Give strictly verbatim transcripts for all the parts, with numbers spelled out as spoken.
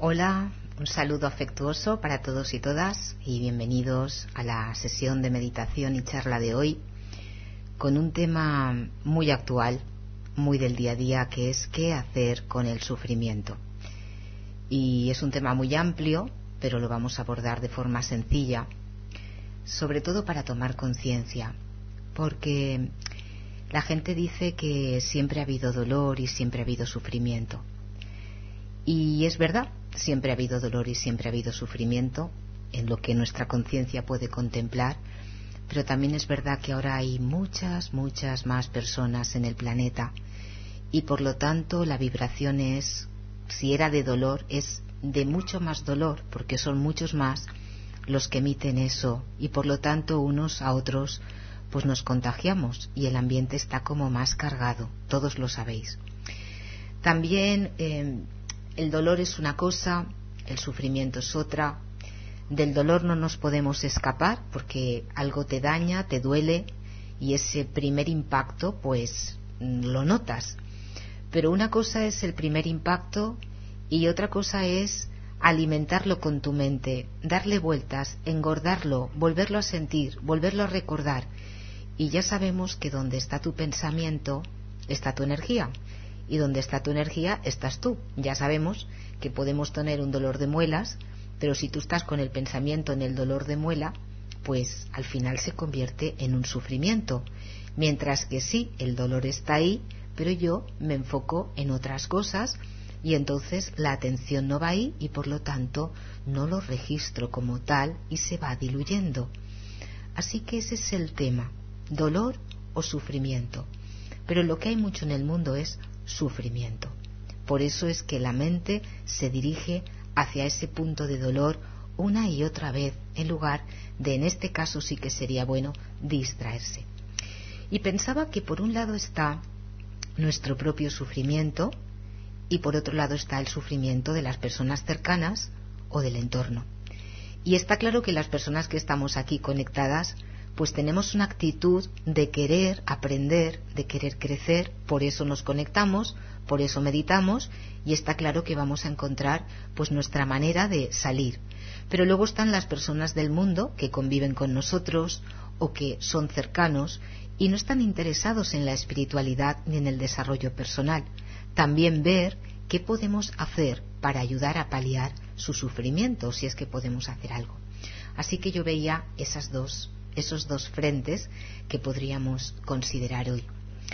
Hola, un saludo afectuoso para todos y todas y bienvenidos a la sesión de meditación y charla de hoy con un tema muy actual, muy del día a día, que es qué hacer con el sufrimiento. Y es un tema muy amplio, pero lo vamos a abordar de forma sencilla, sobre todo para tomar conciencia, porque la gente dice que siempre ha habido dolor y siempre ha habido sufrimiento. Y es verdad, siempre ha habido dolor y siempre ha habido sufrimiento en lo que nuestra conciencia puede contemplar, pero también es verdad que ahora hay muchas, muchas más personas en el planeta y por lo tanto la vibración es, si era de dolor, es de mucho más dolor, porque son muchos más los que emiten eso y por lo tanto unos a otros pues nos contagiamos y el ambiente está como más cargado, todos lo sabéis. También eh, el dolor es una cosa, el sufrimiento es otra. Del dolor no nos podemos escapar porque algo te daña, te duele y ese primer impacto pues lo notas. Pero una cosa es el primer impacto y otra cosa es alimentarlo con tu mente, darle vueltas, engordarlo, volverlo a sentir, volverlo a recordar. Y ya sabemos que donde está tu pensamiento está tu energía. Y donde está tu energía estás tú. Ya sabemos que podemos tener un dolor de muelas, pero si tú estás con el pensamiento en el dolor de muela, pues al final se convierte en un sufrimiento. Mientras que sí, el dolor está ahí, pero yo me enfoco en otras cosas y entonces la atención no va ahí y por lo tanto no lo registro como tal y se va diluyendo. Así que ese es el tema, dolor o sufrimiento. Pero lo que hay mucho en el mundo es sufrimiento. Por eso es que la mente se dirige hacia ese punto de dolor una y otra vez, en lugar de, en este caso sí que sería bueno, distraerse. Y pensaba que por un lado está nuestro propio sufrimiento y por otro lado está el sufrimiento de las personas cercanas o del entorno. Y está claro que las personas que estamos aquí conectadas pues tenemos una actitud de querer aprender, de querer crecer, por eso nos conectamos, por eso meditamos y está claro que vamos a encontrar pues nuestra manera de salir. Pero luego están las personas del mundo que conviven con nosotros o que son cercanos y no están interesados en la espiritualidad ni en el desarrollo personal. También ver qué podemos hacer para ayudar a paliar su sufrimiento, si es que podemos hacer algo. Así que yo veía esas dos esos dos frentes que podríamos considerar hoy.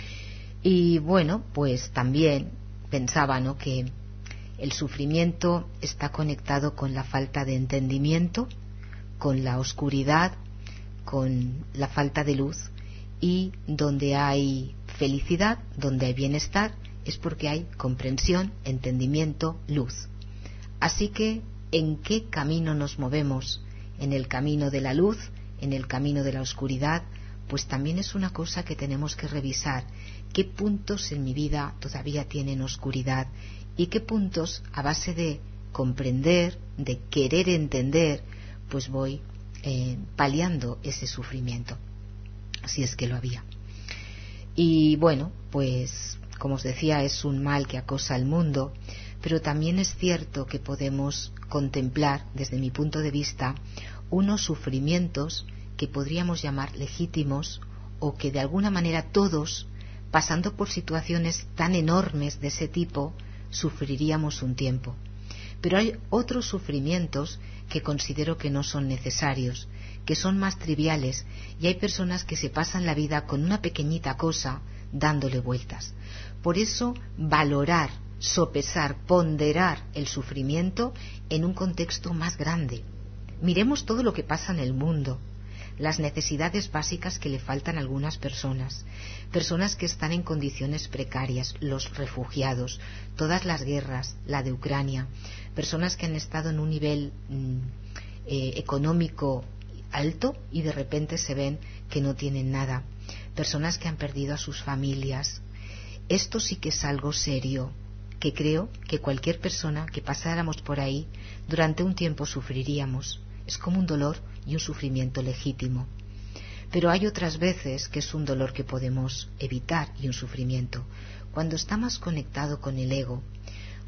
Y bueno, pues también pensaba, ¿no?, que el sufrimiento está conectado con la falta de entendimiento, con la oscuridad, con la falta de luz, y donde hay felicidad, donde hay bienestar, es porque hay comprensión, entendimiento, luz. Así que, ¿en qué camino nos movemos? ¿En el camino de la luz? ¿En el camino de la oscuridad? Pues también es una cosa que tenemos que revisar. ¿Qué puntos en mi vida todavía tienen oscuridad? ¿Y qué puntos, a base de comprender, de querer entender, pues voy eh, paliando ese sufrimiento, si es que lo había? Y bueno, pues como os decía, es un mal que acosa al mundo, pero también es cierto que podemos contemplar, desde mi punto de vista, unos sufrimientos que podríamos llamar legítimos o que de alguna manera todos, pasando por situaciones tan enormes de ese tipo, sufriríamos un tiempo. Pero hay otros sufrimientos que considero que no son necesarios, que son más triviales, y hay personas que se pasan la vida con una pequeñita cosa dándole vueltas. Por eso, valorar, sopesar, ponderar el sufrimiento en un contexto más grande. Miremos todo lo que pasa en el mundo, las necesidades básicas que le faltan a algunas personas, personas que están en condiciones precarias, los refugiados, todas las guerras, la de Ucrania, personas que han estado en un nivel mm, eh, económico alto y de repente se ven que no tienen nada, personas que han perdido a sus familias. Esto sí que es algo serio, que creo que cualquier persona que pasáramos por ahí durante un tiempo sufriríamos. Es como un dolor y un sufrimiento legítimo. Pero hay otras veces que es un dolor que podemos evitar y un sufrimiento. Cuando está más conectado con el ego,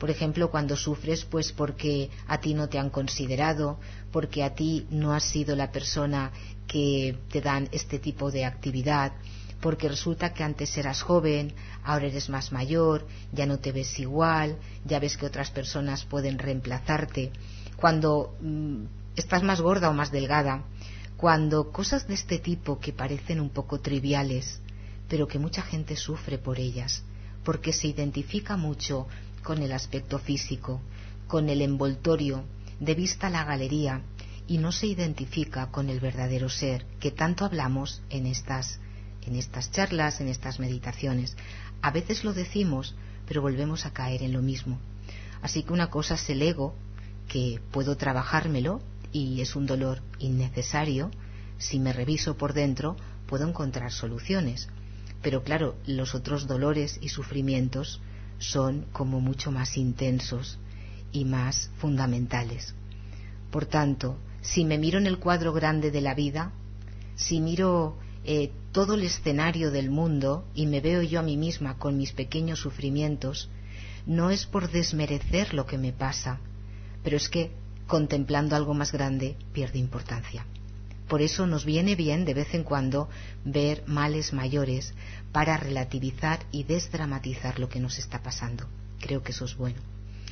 Por ejemplo, cuando sufres pues porque a ti no te han considerado, porque a ti no has sido la persona que te dan este tipo de actividad, porque resulta que antes eras joven, ahora eres más mayor, ya no te ves igual, ya ves que otras personas pueden reemplazarte, cuando mmm, estás más gorda o más delgada, cuando cosas de este tipo que parecen un poco triviales, pero que mucha gente sufre por ellas, porque se identifica mucho con el aspecto físico, con el envoltorio, de vista la galería, y no se identifica con el verdadero ser, que tanto hablamos en estas, en estas charlas, en estas meditaciones. A veces lo decimos, pero volvemos a caer en lo mismo. Así que una cosa es el ego, que puedo trabajármelo, y es un dolor innecesario. Si me reviso por dentro, puedo encontrar soluciones. Pero claro, los otros dolores y sufrimientos son como mucho más intensos y más fundamentales. Por tanto, si me miro en el cuadro grande de la vida, si miro eh, todo el escenario del mundo y me veo yo a mí misma con mis pequeños sufrimientos, no es por desmerecer lo que me pasa, pero es que contemplando algo más grande pierde importancia. Por eso nos viene bien de vez en cuando ver males mayores para relativizar y desdramatizar lo que nos está pasando. Creo que eso es bueno.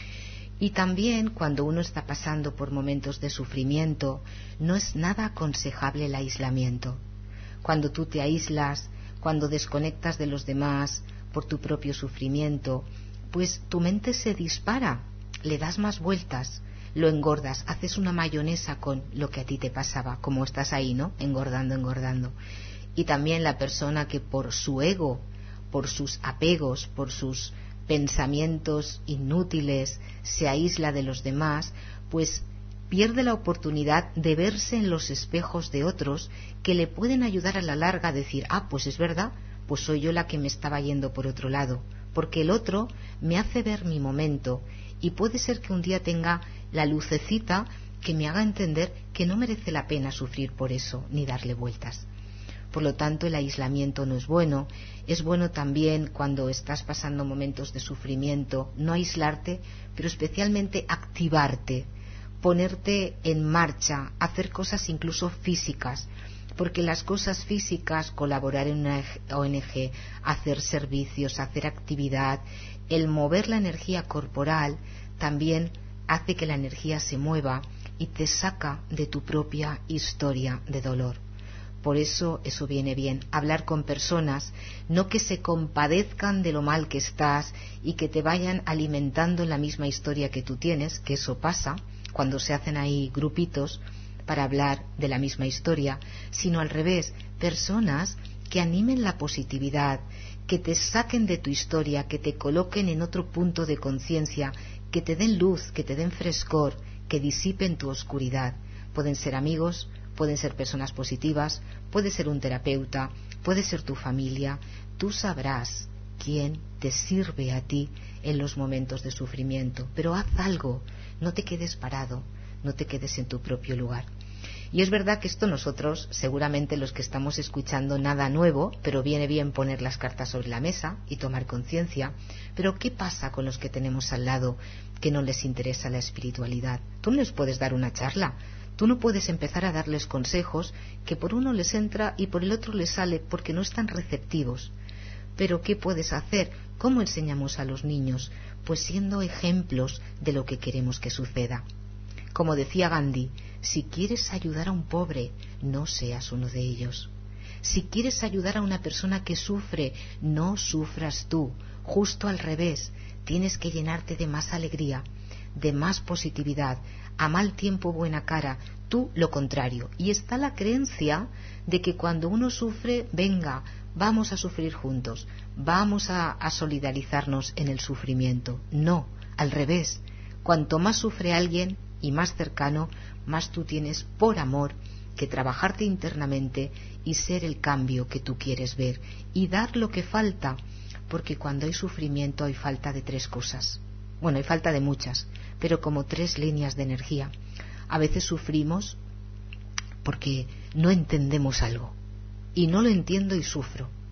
Y también cuando uno está pasando por momentos de sufrimiento, no es nada aconsejable el aislamiento. Cuando tú te aíslas, cuando desconectas de los demás por tu propio sufrimiento, pues tu mente se dispara, le das más vueltas, lo engordas, haces una mayonesa con lo que a ti te pasaba, como estás ahí, ¿no? Engordando, engordando. Y también la persona que por su ego, por sus apegos, por sus pensamientos inútiles, se aísla de los demás, pues pierde la oportunidad de verse en los espejos de otros que le pueden ayudar a la larga a decir, ah, pues es verdad, pues soy yo la que me estaba yendo por otro lado, porque el otro me hace ver mi momento y puede ser que un día tenga la lucecita que me haga entender que no merece la pena sufrir por eso ni darle vueltas. Por lo tanto, el aislamiento no es bueno. Es bueno también cuando estás pasando momentos de sufrimiento no aislarte, pero especialmente activarte, ponerte en marcha, hacer cosas incluso físicas, porque las cosas físicas, colaborar en una O N G, hacer servicios, hacer actividad, el mover la energía corporal también hace que la energía se mueva y te saca de tu propia historia de dolor. Por eso eso viene bien, hablar con personas, no que se compadezcan de lo mal que estás y que te vayan alimentando en la misma historia que tú tienes, que eso pasa cuando se hacen ahí grupitos para hablar de la misma historia, sino al revés, personas que animen la positividad, que te saquen de tu historia, que te coloquen en otro punto de conciencia, que te den luz, que te den frescor, que disipen tu oscuridad. Pueden ser amigos, pueden ser personas positivas, puede ser un terapeuta, puede ser tu familia. Tú sabrás quién te sirve a ti en los momentos de sufrimiento, pero haz algo, no te quedes parado, no te quedes en tu propio lugar. Y es verdad que esto nosotros, seguramente los que estamos escuchando, nada nuevo, pero viene bien poner las cartas sobre la mesa y tomar conciencia. Pero ¿qué pasa con los que tenemos al lado que no les interesa la espiritualidad? Tú no les puedes dar una charla, tú no puedes empezar a darles consejos que por uno les entra y por el otro les sale porque no están receptivos. Pero ¿qué puedes hacer? ¿Cómo enseñamos a los niños? Pues siendo ejemplos de lo que queremos que suceda. Como decía Gandhi, si quieres ayudar a un pobre, no seas uno de ellos. Si quieres ayudar a una persona que sufre, no sufras tú. Justo al revés, tienes que llenarte de más alegría, de más positividad, a mal tiempo buena cara, tú lo contrario. Y está la creencia de que cuando uno sufre, venga, vamos a sufrir juntos, vamos a, a solidarizarnos en el sufrimiento. No, al revés, cuanto más sufre alguien y más cercano, más tú tienes por amor que trabajarte internamente y ser el cambio que tú quieres ver y dar lo que falta, porque cuando hay sufrimiento hay falta de tres cosas. Bueno, hay falta de muchas, pero como tres líneas de energía. A veces sufrimos porque no entendemos algo y no lo entiendo y sufro.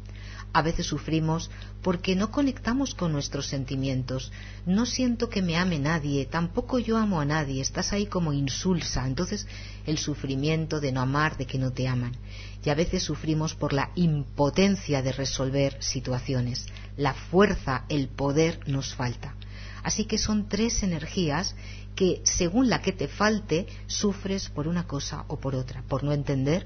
A veces sufrimos porque no conectamos con nuestros sentimientos. No siento que me ame nadie, tampoco yo amo a nadie. Estás ahí como insulsa. Entonces el sufrimiento de no amar, de que no te aman. Y a veces sufrimos por la impotencia de resolver situaciones. La fuerza, el poder nos falta. Así que son tres energías que, según la que te falte, sufres por una cosa o por otra. Por no entender,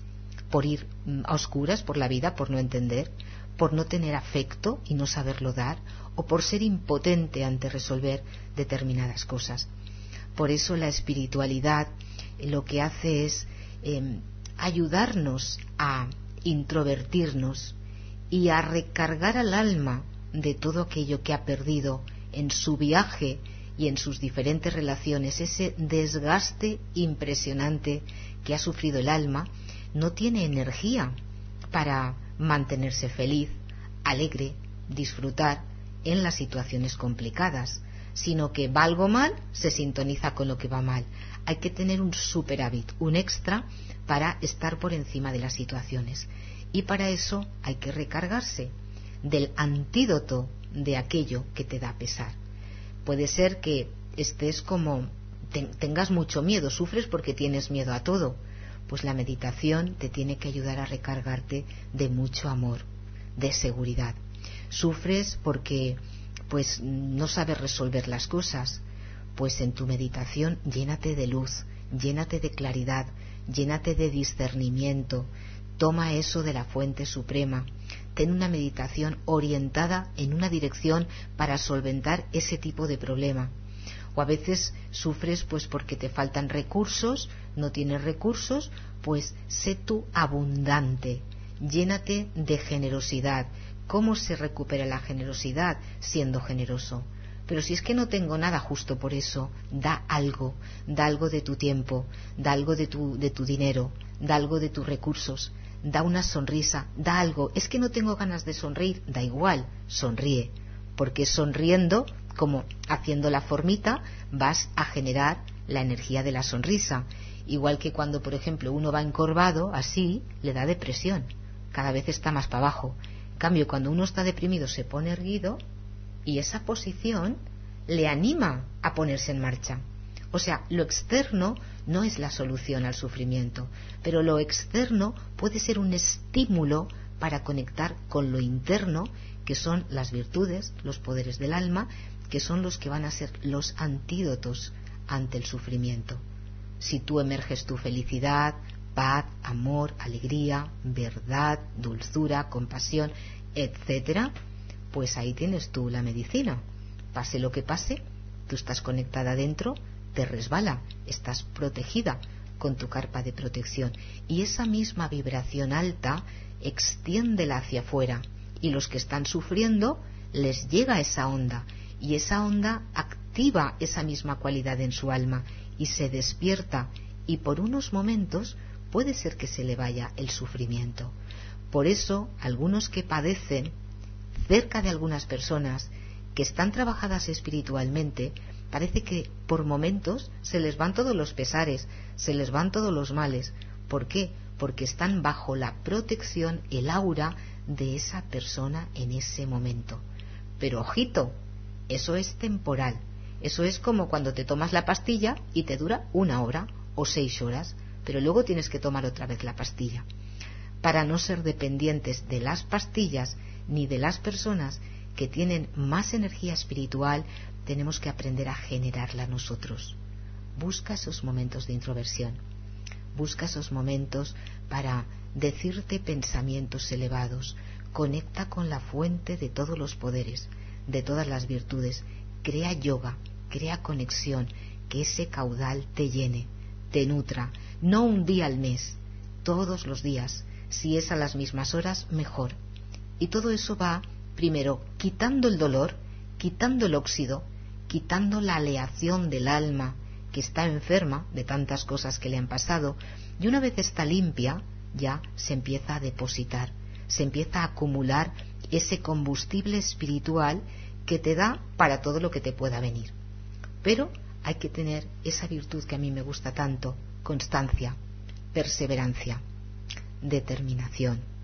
por ir a oscuras por la vida, por no entender, por no tener afecto y no saberlo dar, o por ser impotente ante resolver determinadas cosas. Por eso la espiritualidad lo que hace es eh, ayudarnos a introvertirnos y a recargar al alma de todo aquello que ha perdido en su viaje y en sus diferentes relaciones. Ese desgaste impresionante que ha sufrido el alma no tiene energía para mantenerse feliz, alegre, disfrutar en las situaciones complicadas, sino que va algo mal, se sintoniza con lo que va mal. Hay que tener un superávit, un extra, para estar por encima de las situaciones. Y para eso hay que recargarse del antídoto de aquello que te da pesar. Puede ser que estés como te, tengas mucho miedo, sufres porque tienes miedo a todo. Pues la meditación te tiene que ayudar a recargarte de mucho amor, de seguridad. Sufres porque pues no sabes resolver las cosas. Pues en tu meditación llénate de luz, llénate de claridad, llénate de discernimiento. Toma eso de la fuente suprema. Ten una meditación orientada en una dirección para solventar ese tipo de problema. O a veces sufres pues porque te faltan recursos, no tienes recursos, pues sé tú abundante, llénate de generosidad. ¿Cómo se recupera la generosidad? Siendo generoso. Pero si es que no tengo nada, justo por eso, da algo, da algo de tu tiempo, da algo de tu, de tu dinero, da algo de tus recursos, da una sonrisa, da algo. Es que no tengo ganas de sonreír, da igual, sonríe, porque sonriendo, como haciendo la formita, vas a generar la energía de la sonrisa. Igual que cuando, por ejemplo, uno va encorvado, así, le da depresión, cada vez está más para abajo. En cambio, cuando uno está deprimido, se pone erguido y esa posición le anima a ponerse en marcha. O sea, lo externo no es la solución al sufrimiento, pero lo externo puede ser un estímulo para conectar con lo interno, que son las virtudes, los poderes del alma, que son los que van a ser los antídotos ante el sufrimiento. Si tú emerges tu felicidad, paz, amor, alegría, verdad, dulzura, compasión, etcétera, pues ahí tienes tú la medicina. Pase lo que pase, tú estás conectada dentro, te resbala, estás protegida con tu carpa de protección. Y esa misma vibración alta, extiéndela hacia afuera. Y los que están sufriendo, les llega esa onda. Y esa onda activa esa misma cualidad en su alma y se despierta. Y por unos momentos puede ser que se le vaya el sufrimiento. Por eso, algunos que padecen cerca de algunas personas que están trabajadas espiritualmente, parece que por momentos se les van todos los pesares, se les van todos los males. ¿Por qué? Porque están bajo la protección, el aura de esa persona en ese momento. Pero ojito, eso es temporal. Eso es como cuando te tomas la pastilla y te dura una hora o seis horas, pero luego tienes que tomar otra vez la pastilla. Para no ser dependientes de las pastillas ni de las personas que tienen más energía espiritual, tenemos que aprender a generarla nosotros. Busca esos momentos de introversión, busca esos momentos para decirte pensamientos elevados, conecta con la fuente de todos los poderes, de todas las virtudes, crea yoga, crea conexión, que ese caudal te llene, te nutra, no un día al mes, todos los días, si es a las mismas horas, mejor. Y todo eso va, primero, quitando el dolor, quitando el óxido, quitando la aleación del alma que está enferma de tantas cosas que le han pasado, y una vez está limpia, ya se empieza a depositar, se empieza a acumular ese combustible espiritual que te da para todo lo que te pueda venir. Pero hay que tener esa virtud que a mí me gusta tanto, constancia, perseverancia, determinación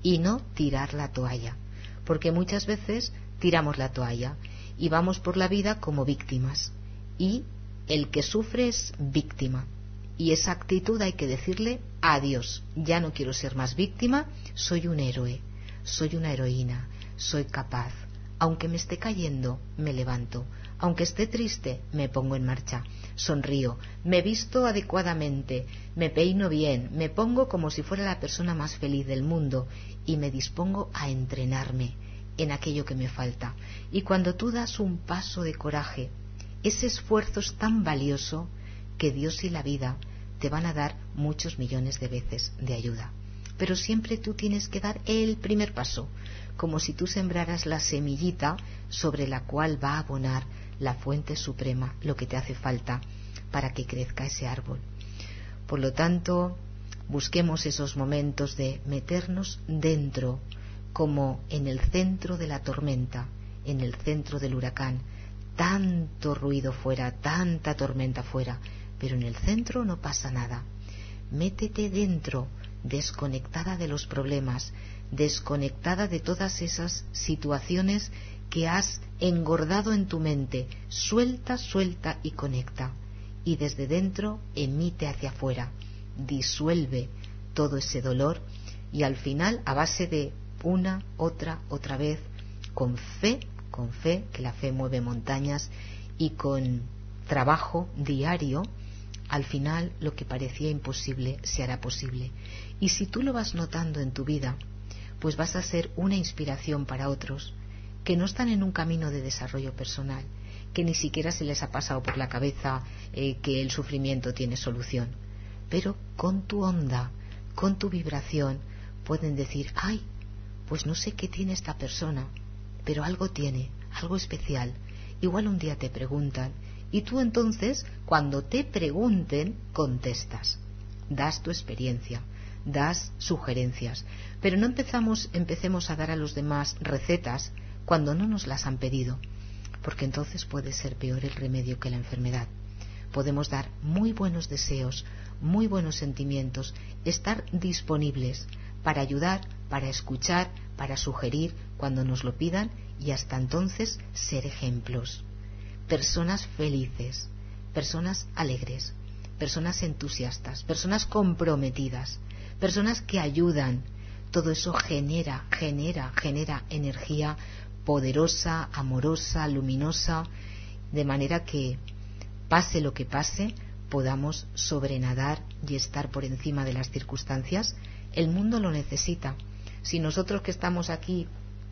y no tirar la toalla, porque muchas veces tiramos la toalla y vamos por la vida como víctimas, y el que sufre es víctima, y esa actitud hay que decirle adiós. Ya no quiero ser más víctima, soy un héroe, soy una heroína, soy capaz. Aunque me esté cayendo, me levanto. Aunque esté triste, me pongo en marcha. Sonrío, me visto adecuadamente, me peino bien, me pongo como si fuera la persona más feliz del mundo y me dispongo a entrenarme en aquello que me falta. Y cuando tú das un paso de coraje, ese esfuerzo es tan valioso que Dios y la vida te van a dar muchos millones de veces de ayuda. Pero siempre tú tienes que dar el primer paso, como si tú sembraras la semillita sobre la cual va a abonar la fuente suprema lo que te hace falta para que crezca ese árbol. Por lo tanto, busquemos esos momentos de meternos dentro, como en el centro de la tormenta, en el centro del huracán. Tanto ruido fuera, tanta tormenta fuera, pero en el centro no pasa nada. Métete dentro, desconectada de los problemas, desconectada de todas esas situaciones que has engordado en tu mente. Suelta, suelta y conecta. Y desde dentro emite hacia afuera, disuelve todo ese dolor, y al final, a base de una, otra, otra vez, con fe, con fe, que la fe mueve montañas, y con trabajo diario, al final lo que parecía imposible se hará posible. Y si tú lo vas notando en tu vida, pues vas a ser una inspiración para otros que no están en un camino de desarrollo personal, que ni siquiera se les ha pasado por la cabeza eh, que el sufrimiento tiene solución, pero con tu onda, con tu vibración, pueden decir: ay, pues no sé qué tiene esta persona, pero algo tiene, algo especial. Igual un día te preguntan, y tú entonces, cuando te pregunten, contestas, das tu experiencia, das sugerencias, pero no empezamos, empecemos a dar a los demás recetas cuando no nos las han pedido, porque entonces puede ser peor el remedio que la enfermedad. Podemos dar muy buenos deseos, muy buenos sentimientos, estar disponibles para ayudar, para escuchar, para sugerir cuando nos lo pidan, y hasta entonces ser ejemplos. Personas felices, personas alegres, personas entusiastas, personas comprometidas, personas que ayudan. Todo eso genera, genera, genera energía poderosa, amorosa, luminosa, de manera que pase lo que pase, podamos sobrenadar y estar por encima de las circunstancias. El mundo lo necesita. Si nosotros que estamos aquí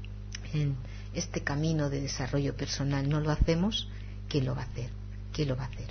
en este camino de desarrollo personal no lo hacemos, ¿quién lo va a hacer? ¿Quién lo va a hacer?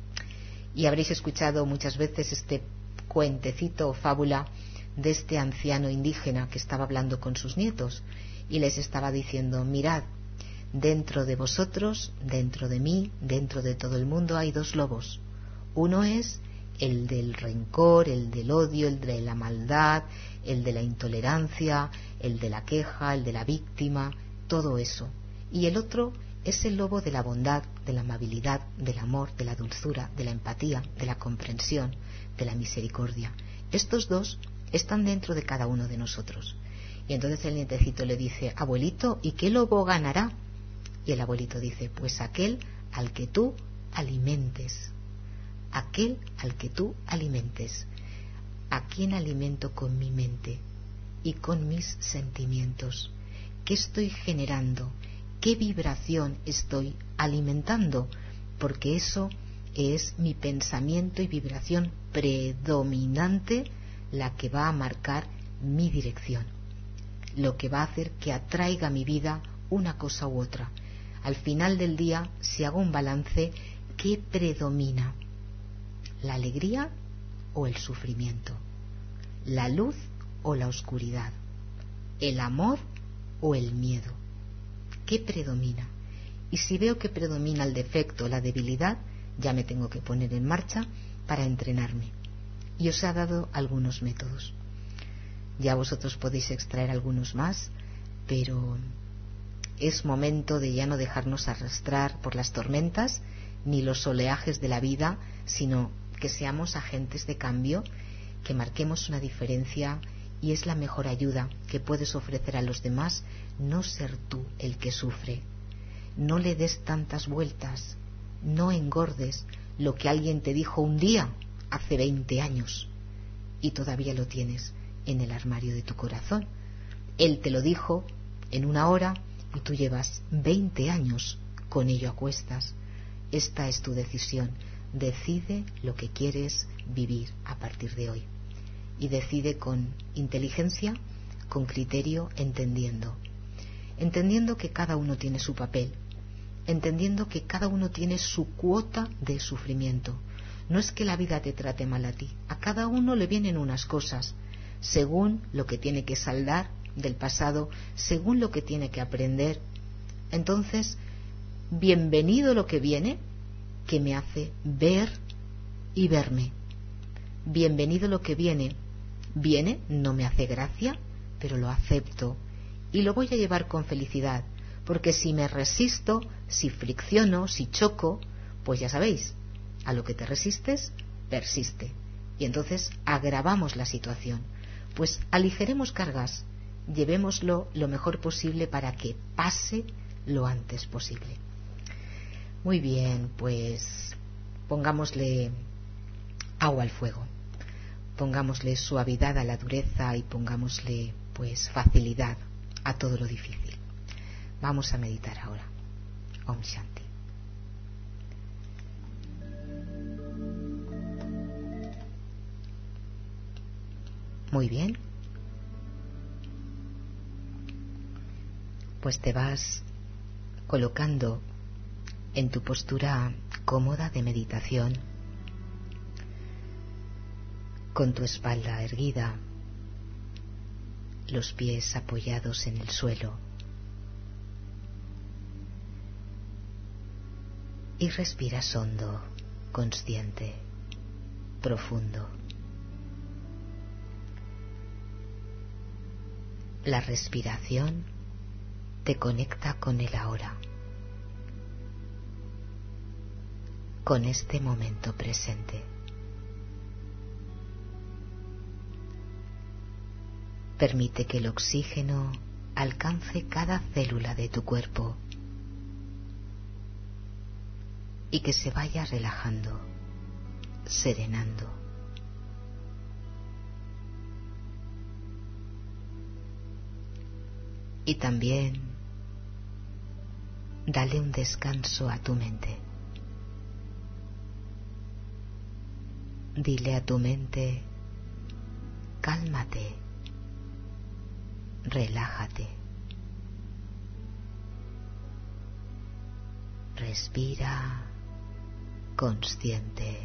Y habréis escuchado muchas veces este cuentecito o fábula de este anciano indígena que estaba hablando con sus nietos y les estaba diciendo: mirad, dentro de vosotros, dentro de mí, dentro de todo el mundo hay dos lobos. Uno es el del rencor, el del odio, el de la maldad, el de la intolerancia, el de la queja, el de la víctima, todo eso. Y el otro es el lobo de la bondad, de la amabilidad, del amor, de la dulzura, de la empatía, de la comprensión, de la misericordia. Estos dos están dentro de cada uno de nosotros. Y entonces el nietecito le dice: abuelito, ¿y qué lobo ganará? Y el abuelito dice: pues aquel al que tú alimentes. Aquel al que tú alimentes. ¿A quién alimento con mi mente y con mis sentimientos? ¿Qué estoy generando? ¿Qué vibración estoy alimentando? Porque eso es mi pensamiento y vibración predominante la que va a marcar mi dirección, lo que va a hacer que atraiga a mi vida una cosa u otra. Al final del día, si hago un balance, ¿qué predomina? ¿La alegría o el sufrimiento? ¿La luz o la oscuridad? ¿El amor o el miedo? ¿Qué predomina? Y si veo que predomina el defecto, la debilidad, ya me tengo que poner en marcha para entrenarme. Y os he dado algunos métodos. Ya vosotros podéis extraer algunos más, pero es momento de ya no dejarnos arrastrar por las tormentas ni los oleajes de la vida, sino que seamos agentes de cambio, que marquemos una diferencia y es la mejor ayuda que puedes ofrecer a los demás, no ser tú el que sufre. No le des tantas vueltas, no engordes lo que alguien te dijo un día hace veinte años y todavía lo tienes en el armario de tu corazón. Él te lo dijo en una hora y tú llevas veinte años con ello a cuestas. Esta es tu decisión. Decide lo que quieres vivir a partir de hoy y decide con inteligencia, con criterio, entendiendo entendiendo que cada uno tiene su papel, entendiendo que cada uno tiene su cuota de sufrimiento. No es que la vida te trate mal a ti, a cada uno le vienen unas cosas según lo que tiene que saldar del pasado, según lo que tiene que aprender. Entonces, bienvenido lo que viene, que me hace ver y verme. Bienvenido lo que viene, viene, no me hace gracia, pero lo acepto y lo voy a llevar con felicidad, porque si me resisto, si fricciono, si choco, pues ya sabéis, a lo que te resistes, persiste. Y entonces agravamos la situación. Pues aligeremos cargas, llevémoslo lo mejor posible para que pase lo antes posible. Muy bien, pues pongámosle agua al fuego, pongámosle suavidad a la dureza y pongámosle pues facilidad a todo lo difícil. Vamos a meditar ahora. Om Shanti. Muy bien. Pues te vas colocando en tu postura cómoda de meditación, con tu espalda erguida, los pies apoyados en el suelo, y respiras hondo, consciente, profundo. La respiración te conecta con el ahora, con este momento presente. Permite que el oxígeno alcance cada célula de tu cuerpo y que se vaya relajando, serenando. Y también dale un descanso a tu mente. Dile a tu mente, cálmate, relájate, respira consciente,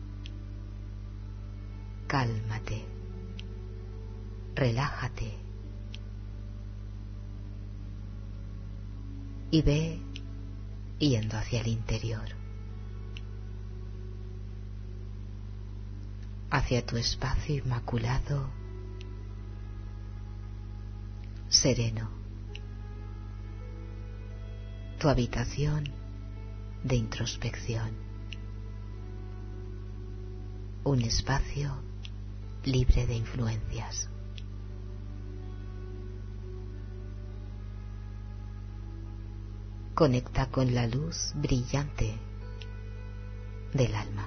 cálmate, relájate y ve yendo hacia el interior, hacia tu espacio inmaculado, sereno, tu habitación de introspección, un espacio libre de influencias. Conecta con la luz brillante del alma.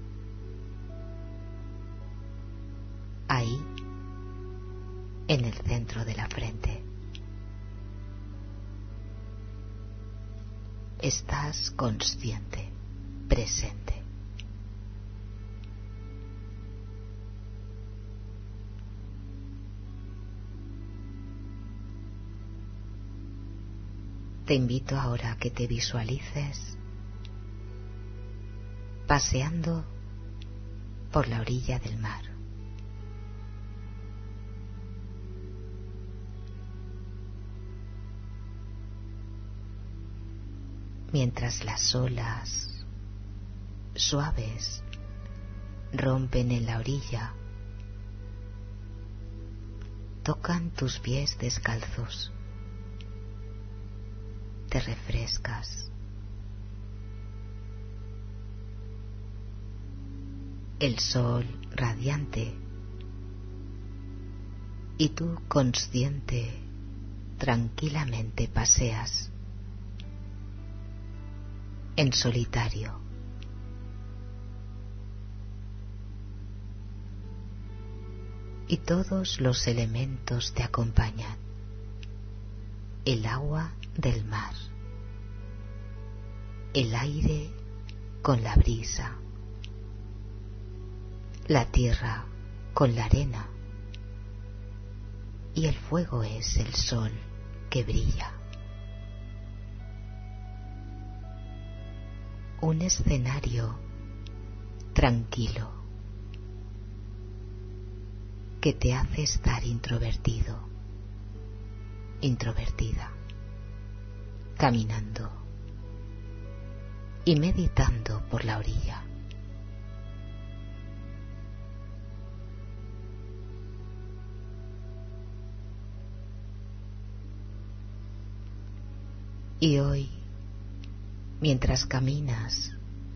Ahí, en el centro de la frente, estás consciente, presente. Te invito ahora a que te visualices paseando por la orilla del mar. Mientras las olas suaves rompen en la orilla, tocan tus pies descalzos. Te refrescas. El sol radiante y tú, consciente, tranquilamente paseas en solitario. Y todos los elementos te acompañan: el agua del mar, el aire con la brisa, la tierra con la arena, y el fuego es el sol que brilla. Un escenario tranquilo que te hace estar introvertido, introvertida, caminando y meditando por la orilla. Y hoy, mientras caminas,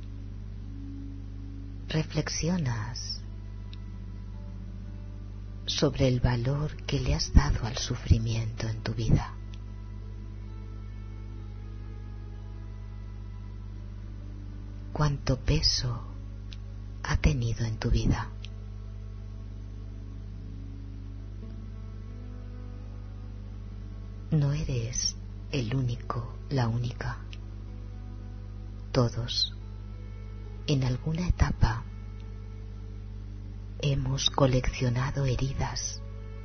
reflexionas sobre el valor que le has dado al sufrimiento en tu vida. ¿Cuánto peso ha tenido en tu vida? No eres el único, la única. Todos, en alguna etapa, hemos coleccionado heridas.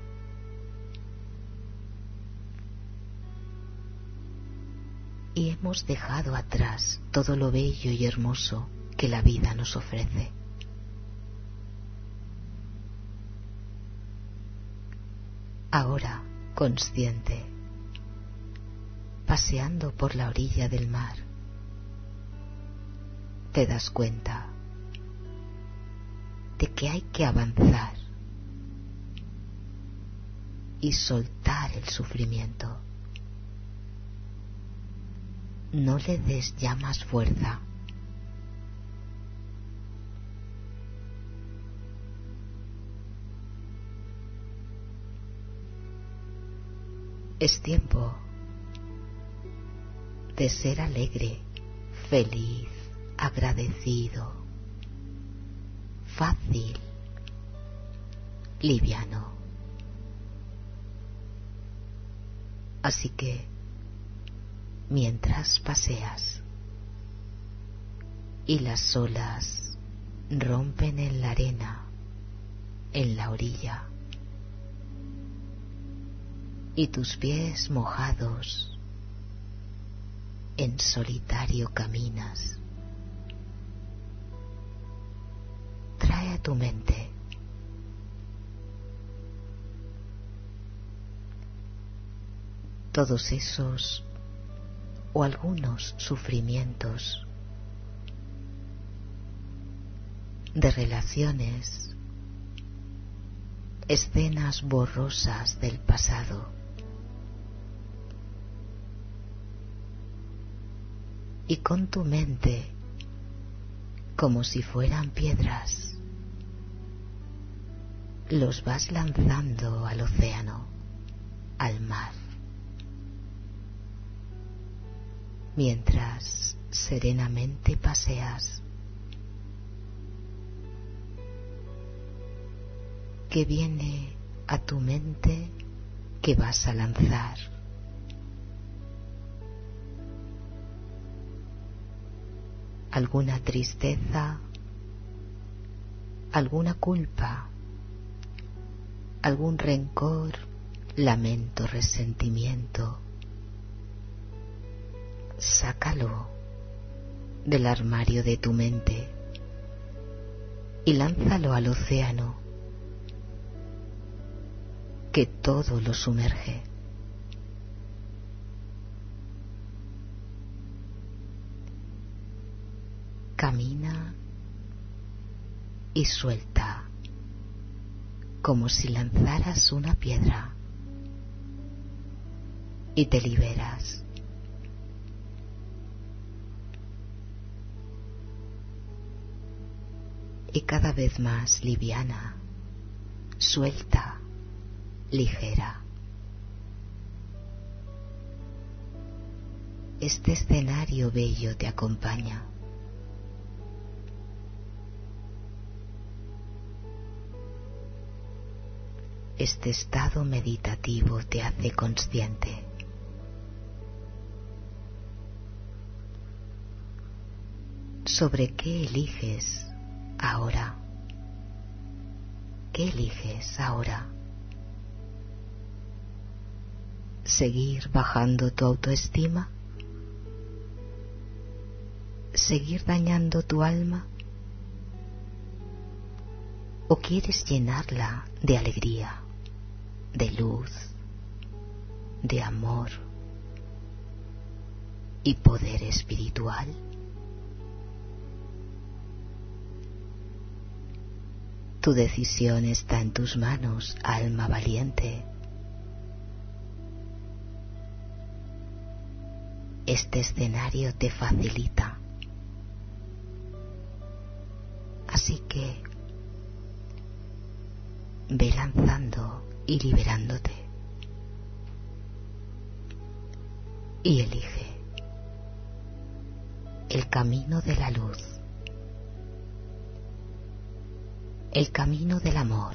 Y hemos dejado atrás todo lo bello y hermoso que la vida nos ofrece. Ahora, consciente, paseando por la orilla del mar, te das cuenta de que hay que avanzar y soltar el sufrimiento. No le des ya más fuerza. Es tiempo de ser alegre, feliz, agradecido, fácil, liviano. Así que, mientras paseas y las olas rompen en la arena, en la orilla, y tus pies mojados, en solitario caminas, trae a tu mente todos esos o algunos sufrimientos de relaciones, escenas borrosas del pasado, y con tu mente, como si fueran piedras, los vas lanzando al océano, al mar, mientras serenamente paseas. ¿Qué viene a tu mente que vas a lanzar? ¿Alguna tristeza? ¿Alguna culpa? ¿Algún rencor, lamento, resentimiento? Sácalo del armario de tu mente y lánzalo al océano, que todo lo sumerge. Camina y suelta, como si lanzaras una piedra, y te liberas. Y cada vez más liviana, suelta, ligera. Este escenario bello te acompaña. Este estado meditativo te hace consciente. ¿Sobre qué eliges ahora? ¿Qué eliges ahora? ¿Seguir bajando tu autoestima? ¿Seguir dañando tu alma? ¿O quieres llenarla de alegría, de luz, de amor y poder espiritual? Tu decisión está en tus manos, alma valiente. Este escenario te facilita. Así que ve lanzando y liberándote. Y elige el camino de la luz, el camino del amor,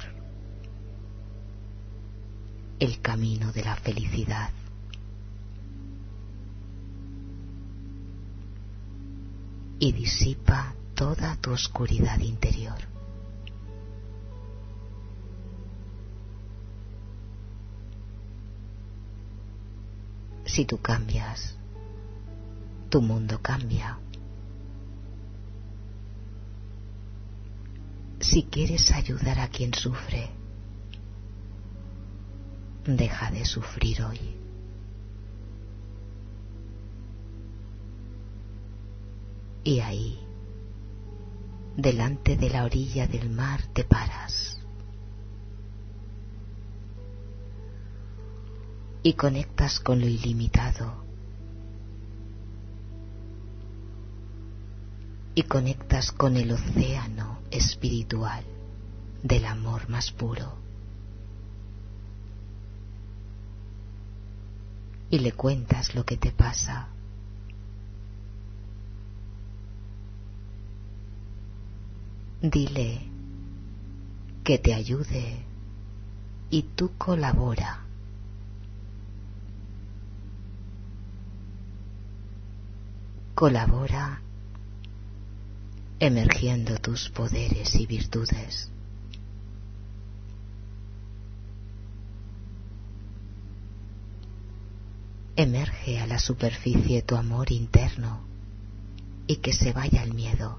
el camino de la felicidad. Y disipa toda tu oscuridad interior. Si tú cambias, tu mundo cambia. Si quieres ayudar a quien sufre, deja de sufrir hoy. Y ahí, delante de la orilla del mar, te paras y conectas con lo ilimitado y conectas con el océano espiritual del amor más puro y le cuentas lo que te pasa. Dile que te ayude y tú colabora. Colabora emergiendo tus poderes y virtudes. Emerge a la superficie tu amor interno y que se vaya el miedo.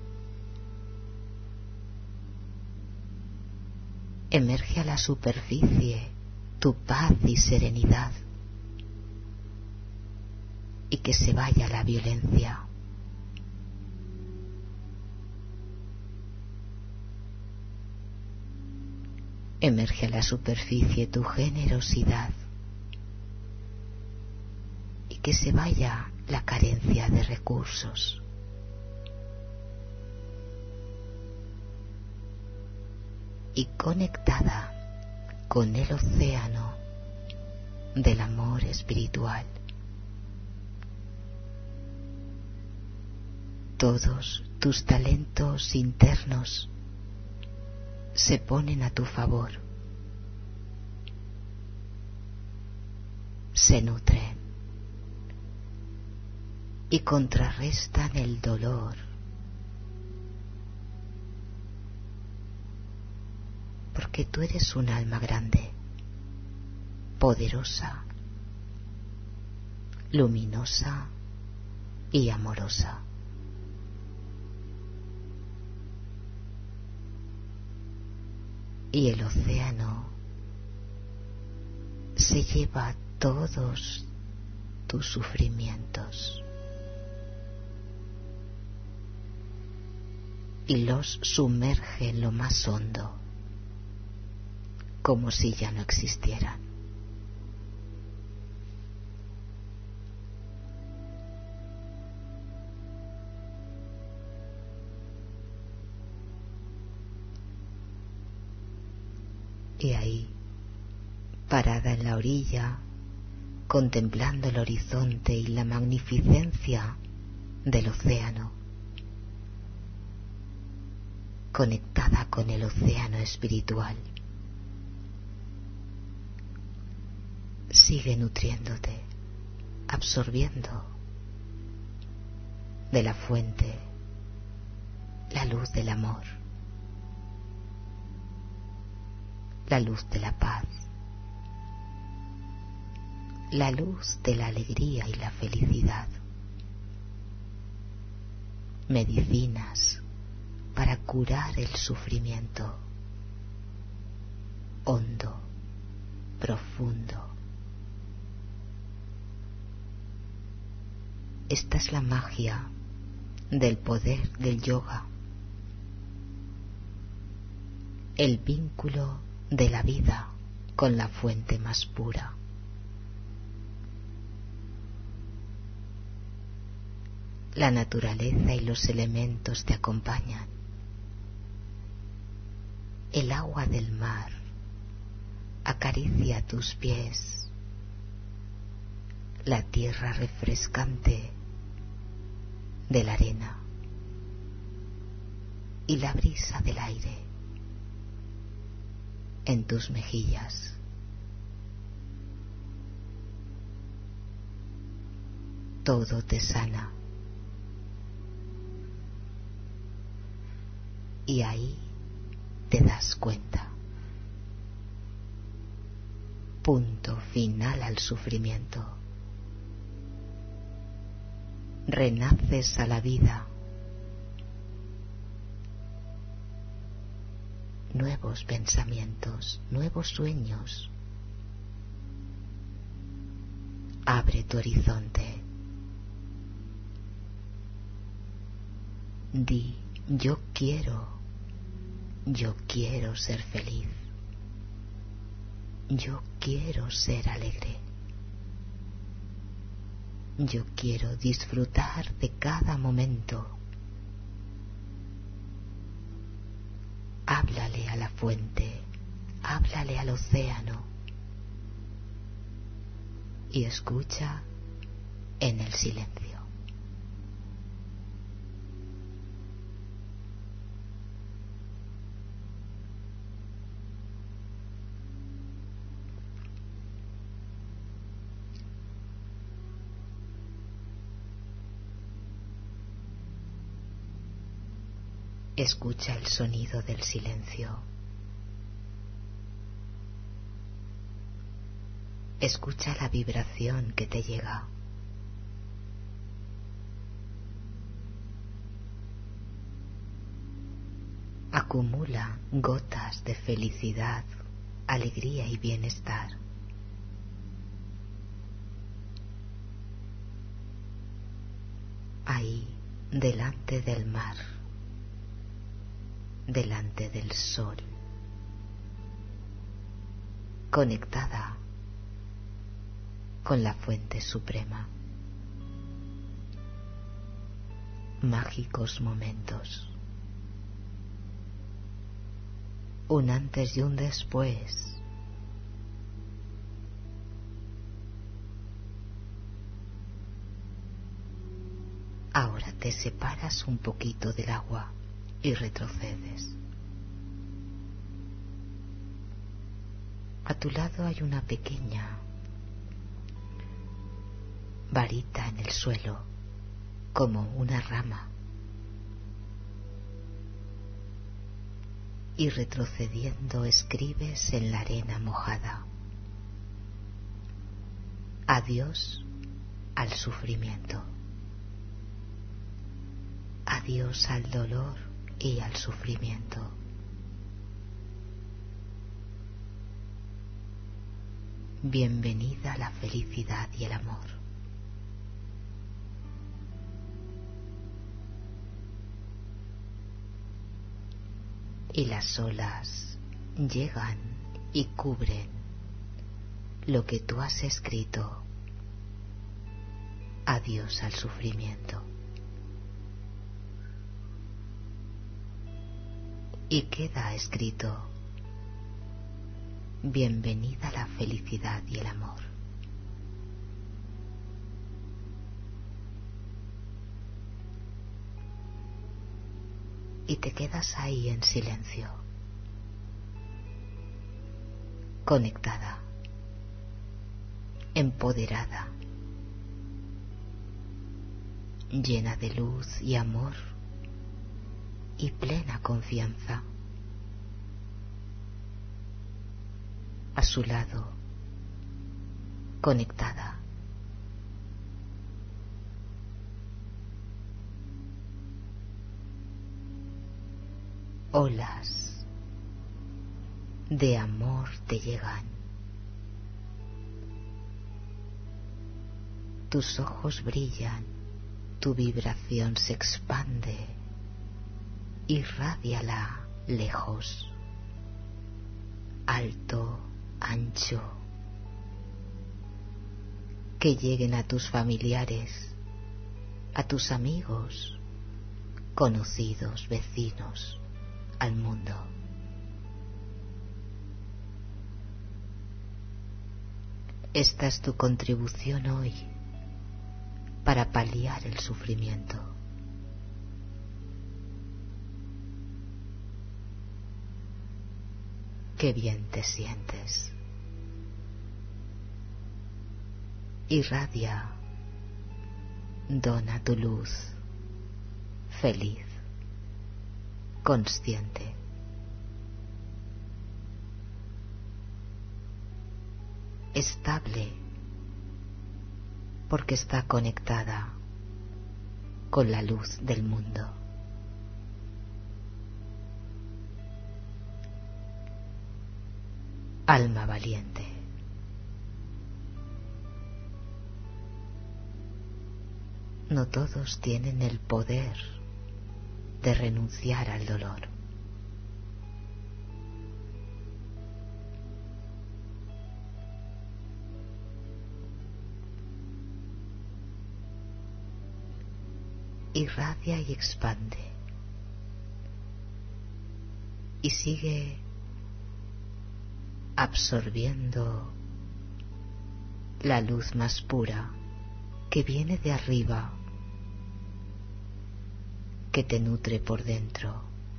Emerge a la superficie tu paz y serenidad y que se vaya la violencia. Emerge a la superficie tu generosidad y que se vaya la carencia de recursos. Y conectada con el océano del amor espiritual, todos tus talentos internos se ponen a tu favor, se nutren y contrarrestan el dolor, porque tú eres un alma grande, poderosa, luminosa y amorosa. Y el océano se lleva todos tus sufrimientos y los sumerge en lo más hondo, como si ya no existieran. Y ahí, parada en la orilla, contemplando el horizonte y la magnificencia del océano, conectada con el océano espiritual. Sigue nutriéndote, absorbiendo de la fuente la luz del amor, la luz de la paz, la luz de la alegría y la felicidad. Medicinas para curar el sufrimiento hondo, profundo. Esta es la magia del poder del yoga, el vínculo de la vida con la fuente más pura. La naturaleza y los elementos te acompañan. El agua del mar acaricia tus pies. La tierra refrescante de la arena y la brisa del aire en tus mejillas. Todo te sana. Y ahí te das cuenta. Punto final al sufrimiento. Renaces a la vida. Nuevos pensamientos, nuevos sueños. Abre tu horizonte. Di, yo quiero, yo quiero ser feliz. Yo quiero ser alegre. Yo quiero disfrutar de cada momento. Háblale a la fuente, háblale al océano y escucha en el silencio. Escucha el sonido del silencio. Escucha la vibración que te llega. Acumula gotas de felicidad, alegría y bienestar. Ahí, delante del mar, delante del sol, conectada con la fuente suprema. Mágicos momentos. Un antes y un después. Ahora te separas un poquito del agua y retrocedes. A tu lado hay una pequeña varita en el suelo, como una rama. Y retrocediendo escribes en la arena mojada: adiós al sufrimiento. Adiós al dolor y al sufrimiento. Bienvenida a la felicidad y el amor. Y las olas llegan y cubren lo que tú has escrito. Adiós al sufrimiento. Y queda escrito: bienvenida la felicidad y el amor. Y te quedas ahí en silencio, conectada, empoderada, llena de luz y amor y plena confianza. A su lado, conectada, olas de amor te llegan. Tus ojos brillan, tu vibración se expande, irradiala lejos, alto, ancho, que lleguen a tus familiares, a tus amigos, conocidos, vecinos, al mundo. Esta es tu contribución hoy para paliar el sufrimiento. Qué bien te sientes. Irradia, dona tu luz, feliz, consciente. Estable, porque está conectada con la luz del mundo. Alma valiente. No todos tienen el poder de renunciar al dolor. Irradia y expande. Y sigue absorbiendo la luz más pura que viene de arriba, que te nutre por dentro.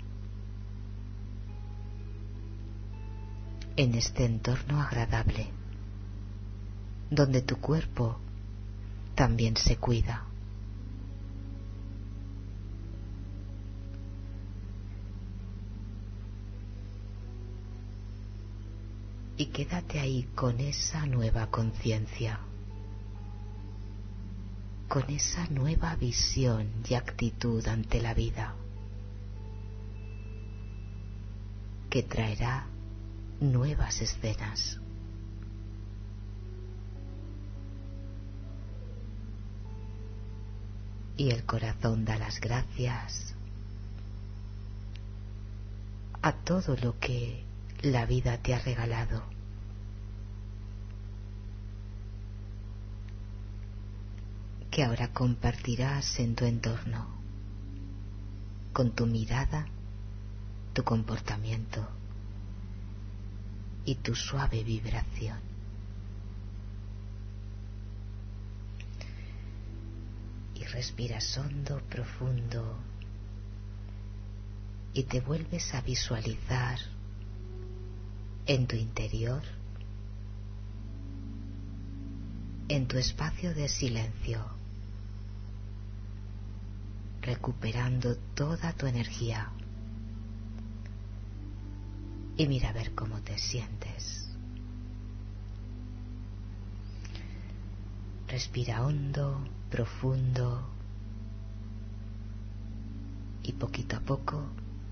En este entorno agradable, donde tu cuerpo también se cuida. Y quédate ahí con esa nueva conciencia, con esa nueva visión y actitud ante la vida, que traerá nuevas escenas. Y el corazón da las gracias a todo lo que la vida te ha regalado. Que ahora compartirás en tu entorno, con tu mirada, tu comportamiento y tu suave vibración. Y respiras hondo, profundo, y te vuelves a visualizar en tu interior, en tu espacio de silencio, recuperando toda tu energía. Y mira a ver cómo te sientes. Respira hondo, profundo, y poquito a poco,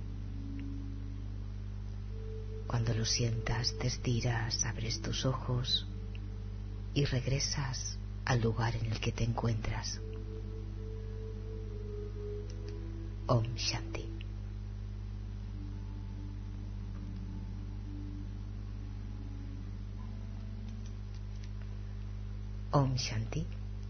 cuando lo sientas, te estiras, abres tus ojos y regresas al lugar en el que te encuentras. Om Shanti. Om Shanti.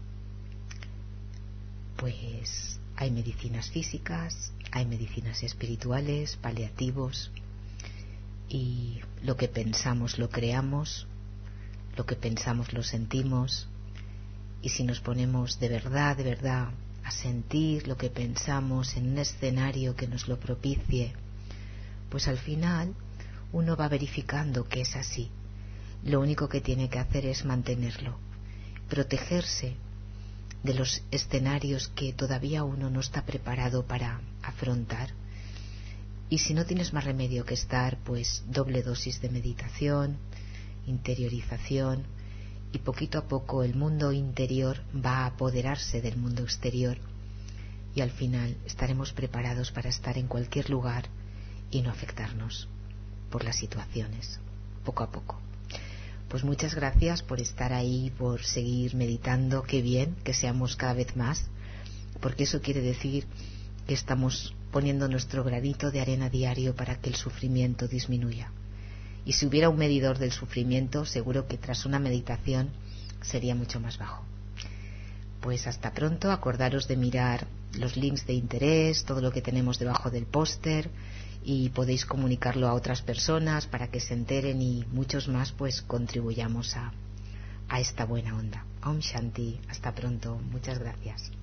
Pues hay medicinas físicas, hay medicinas espirituales, paliativos, y lo que pensamos lo creamos, lo que pensamos lo sentimos, y si nos ponemos de verdad, de verdad a sentir lo que pensamos en un escenario que nos lo propicie, pues al final uno va verificando que es así. Lo único que tiene que hacer es mantenerlo, protegerse de los escenarios que todavía uno no está preparado para afrontar. Y si no tienes más remedio que estar, pues doble dosis de meditación, interiorización, y poquito a poco el mundo interior va a apoderarse del mundo exterior, y al final estaremos preparados para estar en cualquier lugar y no afectarnos por las situaciones, poco a poco. Pues muchas gracias por estar ahí, por seguir meditando. Qué bien que seamos cada vez más, porque eso quiere decir que estamos poniendo nuestro granito de arena diario para que el sufrimiento disminuya. Y si hubiera un medidor del sufrimiento, seguro que tras una meditación sería mucho más bajo. Pues hasta pronto. Acordaros de mirar los links de interés, todo lo que tenemos debajo del póster, y podéis comunicarlo a otras personas para que se enteren, y muchos más pues contribuyamos a, a esta buena onda. Om Shanti. Hasta pronto. Muchas gracias.